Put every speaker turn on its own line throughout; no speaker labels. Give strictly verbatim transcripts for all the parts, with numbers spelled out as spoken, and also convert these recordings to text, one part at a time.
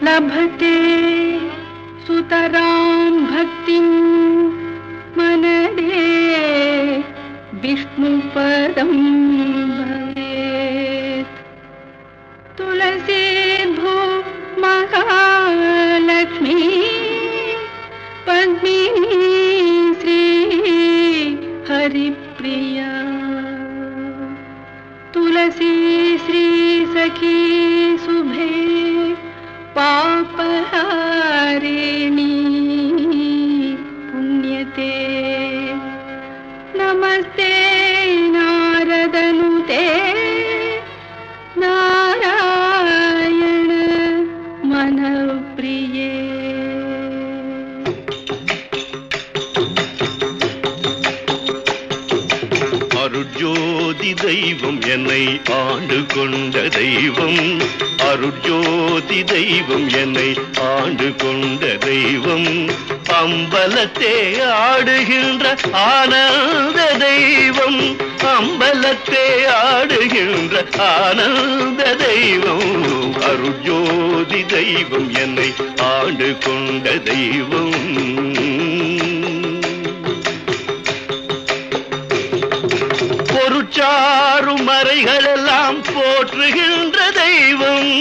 लभते सुतरां भक्तिं मनदे विष्णुपदं भवेत्। तुलसी भू महालक्ष्मी पद्मिनी श्री हरिप्रिया। तुलसी श्री सखी शुभे पापहारिणी पुण्यते। नमस्ते नारदनुते नारायण मनप्रिये।
அருட்ஜோதி தெய்வம் என்னை ஆண்டு கொண்ட தெய்வம், அருட்ஜோதி தெய்வம் என்னை ஆண்டு கொண்ட தெய்வம், அம்பலத்தே ஆடுகின்ற ஆனந்த தெய்வம், அம்பலத்தே ஆடுகின்ற ஆனந்த தெய்வம், அருட்ஜோதி தெய்வம் என்னை ஆண்டு கொண்ட தெய்வம். பொருட்சாறு மறைகளெல்லாம் போற்றுகின்ற தெய்வம்,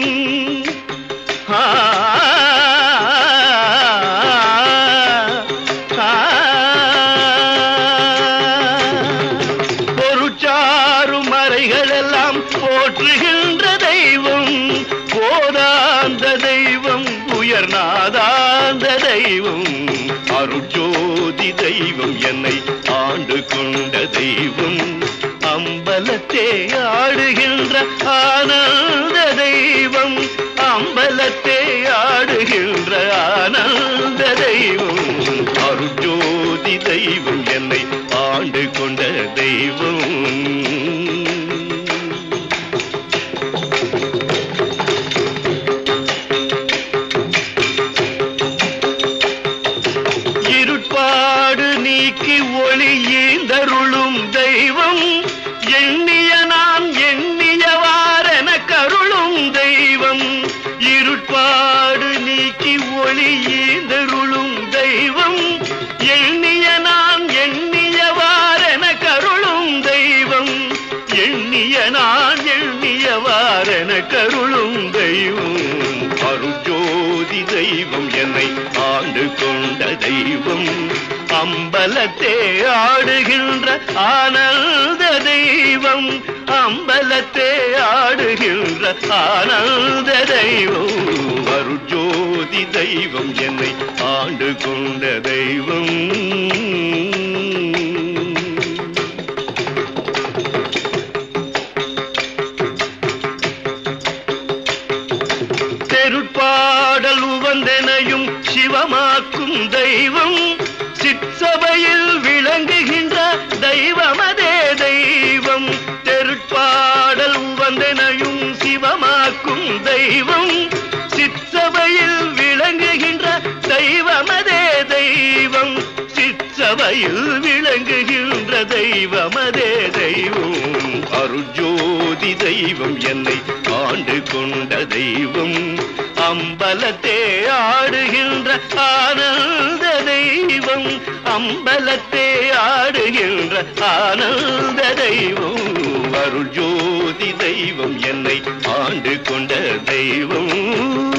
பொருட்சாறு மறைகளெல்லாம் போற்றுகின்ற தெய்வம், போதாந்த தெய்வம் உயர்நாதாந்த தெய்வம், அருட்ஜோதி தெய்வம் என்னை ஆண்டு கொண்ட தெய்வம், அம்பலத்தே ஆடுகின்ற ஆனந்த தெய்வம், அம்பலத்தே ஆடுகின்ற ஆனந்த தெய்வம், அருட்ஜோதி தெய்வம் என்னை ஆண்டு கொண்ட தெய்வம். இருட்பாடு நீக்கி ஒளி ஈந்தருளும் தெய்வம், எண்ணிய நான் எண்ணியவாரென கருளும் தெய்வம், இருட்பாடு நீக்கி ஒளி ஈந்தருளும் தெய்வம், எண்ணிய நான் எண்ணியவாரென கருளும் தெய்வம், எண்ணிய நான் எண்ணியவாரென கருளும் தெய்வம், அருட்ஜோதி தெய்வம் என்னை ஆண்டு கொண்ட தெய்வம், அம்பலத்தே ஆடுகின்ற ஆனந்த தெய்வம், அம்பலத்தே ஆடுகின்ற ஆனந்த தெய்வம், அருட்ஜோதி தெய்வம் என்னை ஆண்டு கொண்ட தெய்வம். தெருட்பாடல் உவந்தெனையும் சிவமாக்கும் தெய்வம், சிற்சபையில் விளங்குகின்ற தெய்வமதே தெய்வம், தெருட்பாடல் உவந்தெனையும் சிவமாக்கும் தெய்வம், சிற்சபையில் விளங்குகின்ற தெய்வமதே தெய்வம், சிற்சபையில் விளங்குகின்ற தெய்வமதே தெய்வம், அருட்ஜோதி தெய்வம் என்னை ஆண்டு கொண்ட தெய்வம், அம்பலத்தே ஆடுகின்ற ஆனந்த தெய்வம், அம்பலத்தே ஆடுகின்ற ஆனந்த தெய்வம், அருட்ஜோதி தெய்வம் என்னை ஆண்டு கொண்ட தெய்வம்.